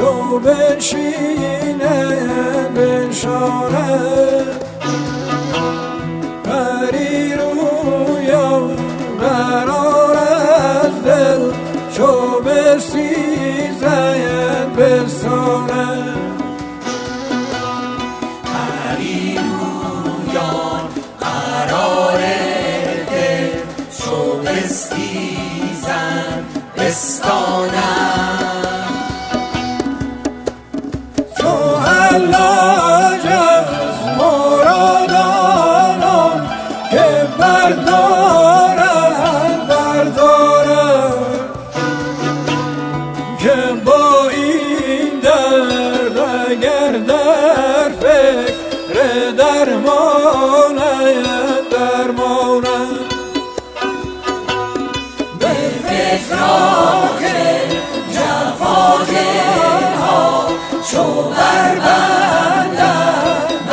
چو بنشینه بنشاند پری رویان قرار از دل چو بسیزد بستاند پری رویان قرار دل چو بسیزد بستاند چو حلاج از مرادانان که بردارد که با این درد اگر در فکر درمانند به فکرها که جفاگه ها چو بربندند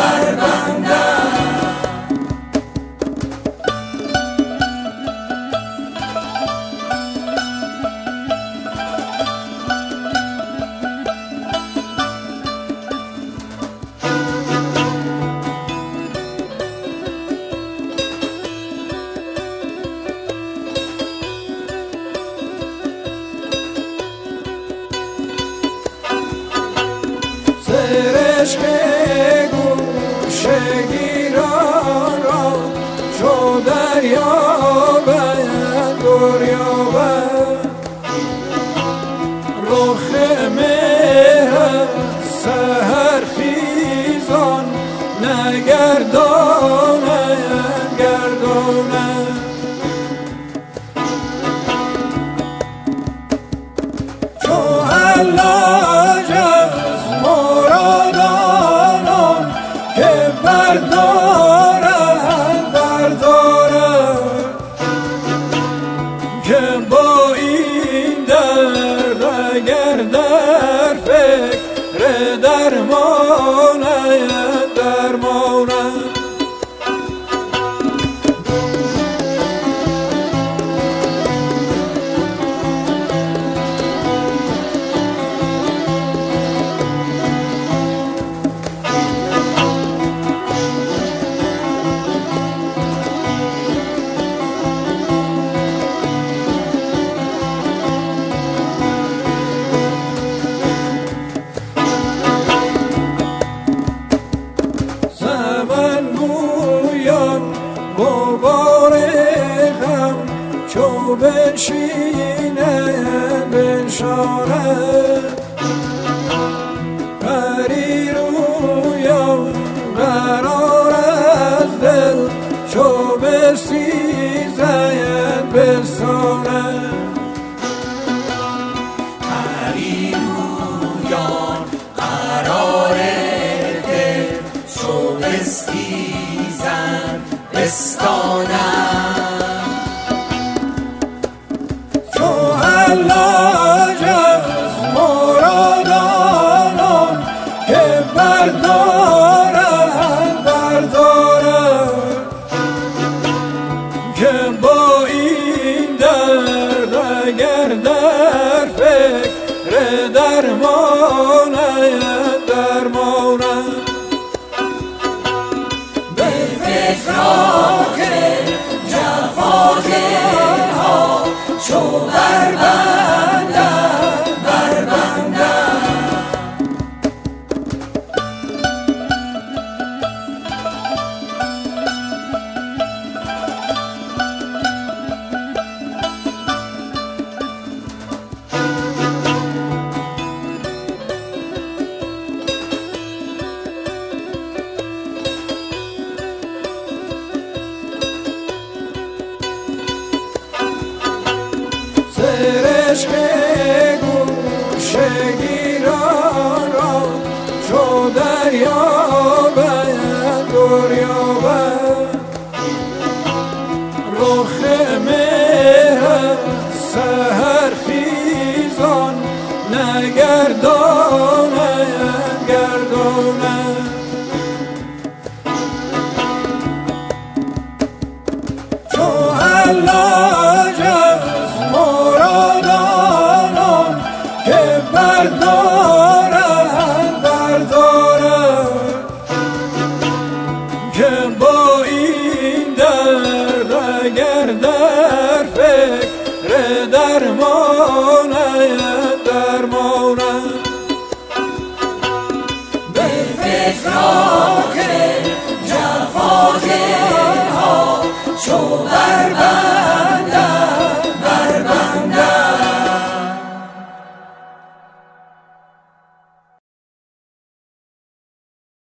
سرشک گوشه گیران را چو دریابد دریابد رخ مهر سحر خیزان نگرداند گرداند چو حلاج از مرادانان که بردارد که با این درد اگر در فکر درمانند غبار غم چو بنشینه بنشاند پری رویان قرار از دل چو بسیزد بستاند پری رویان قرار دل چو بسیزد بستاند چو حلاج از مرادانان که بردارد که با این درد اگر در فکر درمانند به فکرها که جفاگه ها چو بربندند سرشک گوشه گیران را چو دریابد رخ مهر سحر خیزان نگرداند چو حلاج از مرادانان که بردارد که با این درد اگر در فکر درمانه به فکران که جفاگه ها چو بر